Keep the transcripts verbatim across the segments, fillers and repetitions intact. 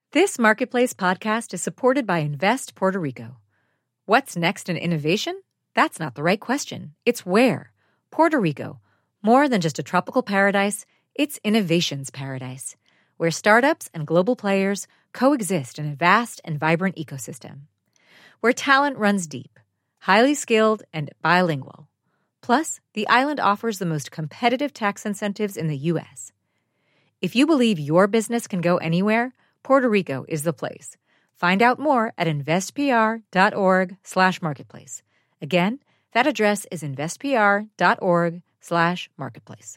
This Marketplace podcast is supported by Invest Puerto Rico. What's next in innovation? That's not the right question. It's where. Puerto Rico. More than just a tropical paradise, it's innovation's paradise, where startups and global players coexist in a vast and vibrant ecosystem. Where talent runs deep, highly skilled, and bilingual. Plus, the island offers the most competitive tax incentives in the U S. If you believe your business can go anywhere, Puerto Rico is the place. Find out more at investpr.org slash marketplace. Again, that address is investpr.org slash marketplace.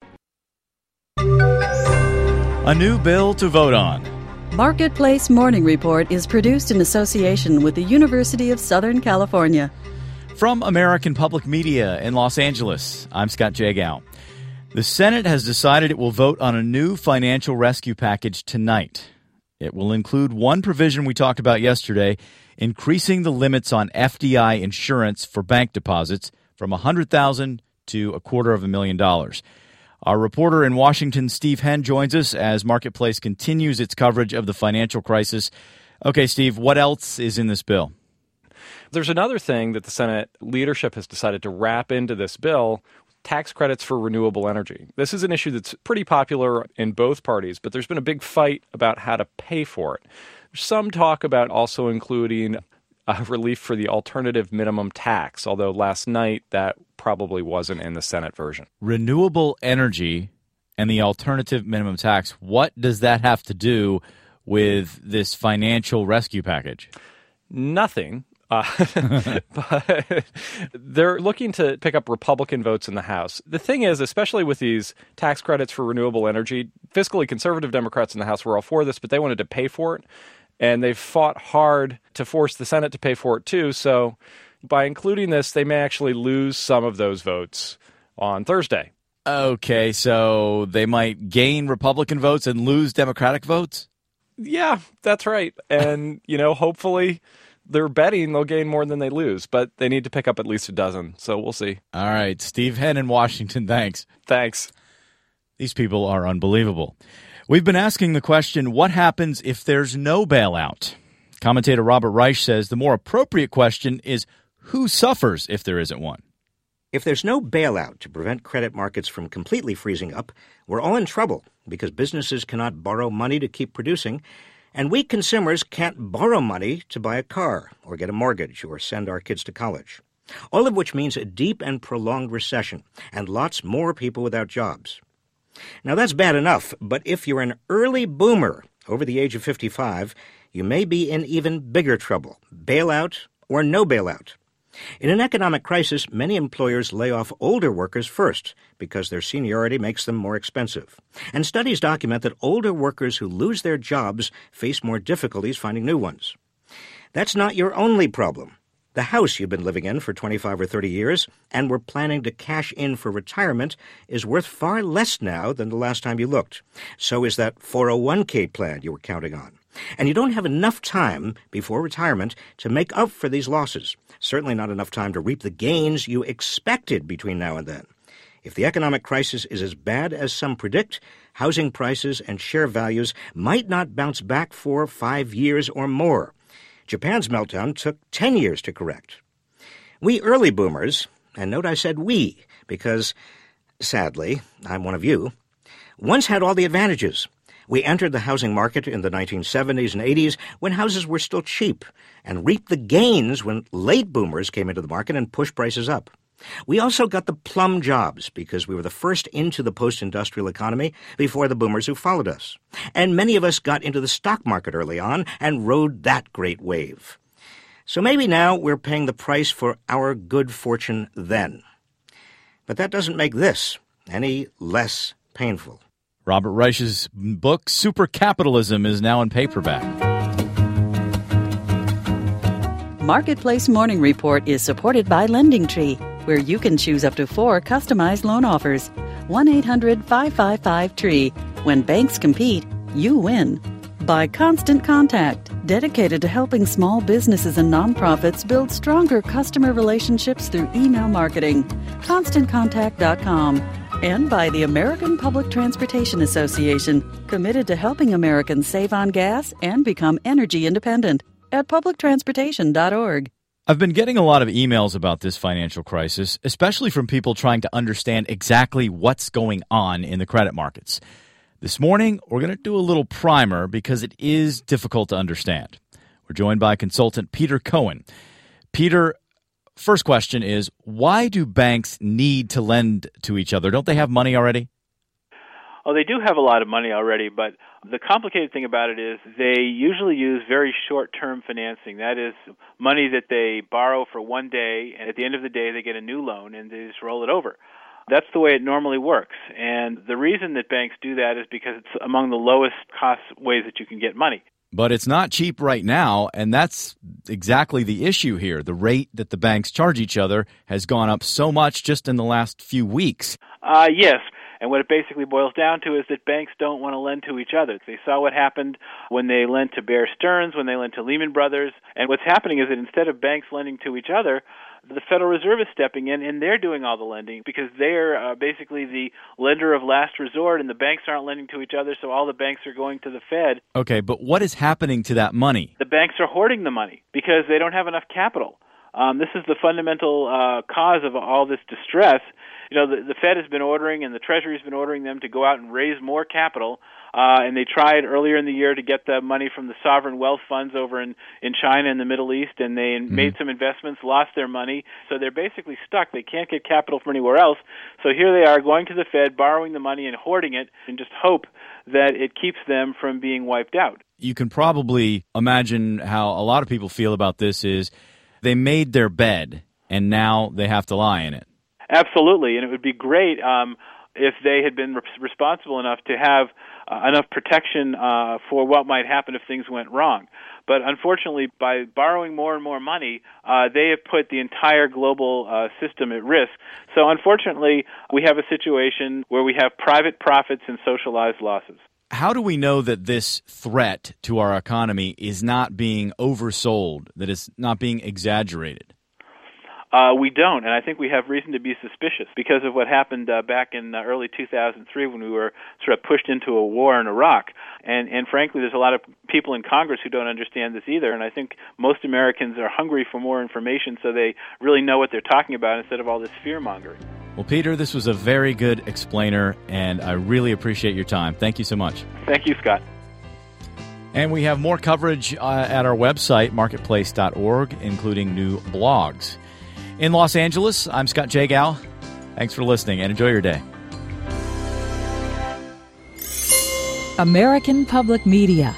A new bill to vote on. Marketplace Morning Report is produced in association with the University of Southern California. From American Public Media in Los Angeles, I'm Scott Jagow. The Senate has decided it will vote on a new financial rescue package tonight. It will include one provision we talked about yesterday, increasing the limits on F D I insurance for bank deposits from one hundred thousand dollars to a quarter of a million dollars. Our reporter in Washington, Steve Henn, joins us as Marketplace continues its coverage of the financial crisis. Okay, Steve, what else is in this bill? There's another thing that the Senate leadership has decided to wrap into this bill: tax credits for renewable energy. This is an issue that's pretty popular in both parties, but there's been a big fight about how to pay for it. There's some talk about also including a relief for the alternative minimum tax, although last night that probably wasn't in the Senate version. Renewable energy and the alternative minimum tax, what does that have to do with this financial rescue package? Nothing. Uh, but they're looking to pick up Republican votes in the House. The thing is, especially with these tax credits for renewable energy, fiscally conservative Democrats in the House were all for this, but they wanted to pay for it. And they've fought hard to force the Senate to pay for it, too. So by including this, they may actually lose some of those votes on Thursday. Okay, so they might gain Republican votes and lose Democratic votes? Yeah, that's right. And, you know, hopefully they're betting they'll gain more than they lose, but they need to pick up at least a dozen. So we'll see. All right. Steve Henn in Washington, thanks. Thanks. These people are unbelievable. We've been asking the question, what happens if there's no bailout? Commentator Robert Reich says the more appropriate question is, who suffers if there isn't one? If there's no bailout to prevent credit markets from completely freezing up, we're all in trouble because businesses cannot borrow money to keep producing, and we consumers can't borrow money to buy a car or get a mortgage or send our kids to college. All of which means a deep and prolonged recession and lots more people without jobs. Now, that's bad enough, but if you're an early boomer over the age of fifty-five, you may be in even bigger trouble, bailout or no bailout. In an economic crisis, many employers lay off older workers first because their seniority makes them more expensive. And studies document that older workers who lose their jobs face more difficulties finding new ones. That's not your only problem. The house you've been living in for twenty-five or thirty years and were planning to cash in for retirement is worth far less now than the last time you looked. So is that four oh one k plan you were counting on. And you don't have enough time before retirement to make up for these losses. Certainly not enough time to reap the gains you expected between now and then. If the economic crisis is as bad as some predict, housing prices and share values might not bounce back for five years or more. Japan's meltdown took ten years to correct. We early boomers, and note I said we, because, sadly, I'm one of you, once had all the advantages. We entered the housing market in the nineteen seventies and eighties when houses were still cheap, and reaped the gains when late boomers came into the market and pushed prices up. We also got the plum jobs because we were the first into the post-industrial economy before the boomers who followed us. And many of us got into the stock market early on and rode that great wave. So maybe now we're paying the price for our good fortune then. But that doesn't make this any less painful. Robert Reich's book, Supercapitalism, is now in paperback. Marketplace Morning Report is supported by LendingTree, where you can choose up to four customized loan offers. one eight hundred five five five T R E E. When banks compete, you win. By Constant Contact, dedicated to helping small businesses and nonprofits build stronger customer relationships through email marketing. constant contact dot com. And by the American Public Transportation Association, committed to helping Americans save on gas and become energy independent at public transportation dot org. I've been getting a lot of emails about this financial crisis, especially from people trying to understand exactly what's going on in the credit markets. This morning, we're going to do a little primer because it is difficult to understand. We're joined by consultant Peter Cohen. Peter, first question is, why do banks need to lend to each other? Don't they have money already? Oh, they do have a lot of money already, but the complicated thing about it is they usually use very short-term financing. That is money that they borrow for one day, and at the end of the day they get a new loan and they just roll it over. That's the way it normally works. And the reason that banks do that is because it's among the lowest cost ways that you can get money. But it's not cheap right now, and that's exactly the issue here. The rate that the banks charge each other has gone up so much just in the last few weeks. Uh, yes. And what it basically boils down to is that banks don't want to lend to each other. They saw what happened when they lent to Bear Stearns, when they lent to Lehman Brothers. And what's happening is that instead of banks lending to each other, the Federal Reserve is stepping in, and they're doing all the lending because they're uh, basically the lender of last resort, and the banks aren't lending to each other, so all the banks are going to the Fed. Okay, but what is happening to that money? The banks are hoarding the money because they don't have enough capital. Um, this is the fundamental uh, cause of all this distress. You know, the, the Fed has been ordering and the Treasury has been ordering them to go out and raise more capital, uh, and they tried earlier in the year to get the money from the sovereign wealth funds over in, in China and the Middle East, and they mm-hmm. made some investments, lost their money, so they're basically stuck. They can't get capital from anywhere else, so here they are going to the Fed, borrowing the money and hoarding it, and just hope that it keeps them from being wiped out. You can probably imagine how a lot of people feel about this is they made their bed, and now they have to lie in it. Absolutely, and it would be great um, if they had been re- responsible enough to have uh, enough protection uh, for what might happen if things went wrong. But unfortunately, by borrowing more and more money, uh, they have put the entire global uh, system at risk. So unfortunately, we have a situation where we have private profits and socialized losses. How do we know that this threat to our economy is not being oversold, that it's not being exaggerated? Uh, we don't, and I think we have reason to be suspicious because of what happened uh, back in uh, early two thousand three when we were sort of pushed into a war in Iraq. And, and frankly, there's a lot of people in Congress who don't understand this either, and I think most Americans are hungry for more information so they really know what they're talking about instead of all this fear-mongering. Well, Peter, this was a very good explainer, and I really appreciate your time. Thank you so much. Thank you, Scott. And we have more coverage uh, at our website, marketplace dot org, including new blogs. In Los Angeles, I'm Scott Jagow. Thanks for listening and enjoy your day. American Public Media.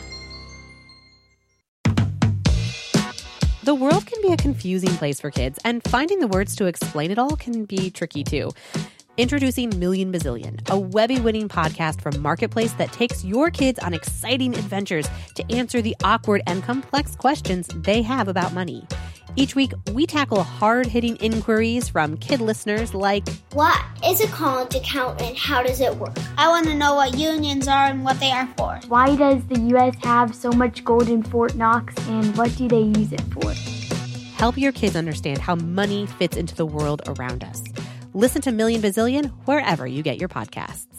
The world can be a confusing place for kids, and finding the words to explain it all can be tricky too. Introducing Million Bazillion, a Webby-winning podcast from Marketplace that takes your kids on exciting adventures to answer the awkward and complex questions they have about money. Each week, we tackle hard-hitting inquiries from kid listeners like, what is a college account and how does it work? I want to know what unions are and what they are for. Why does the U S have so much gold in Fort Knox and what do they use it for? Help your kids understand how money fits into the world around us. Listen to Million Bazillion wherever you get your podcasts.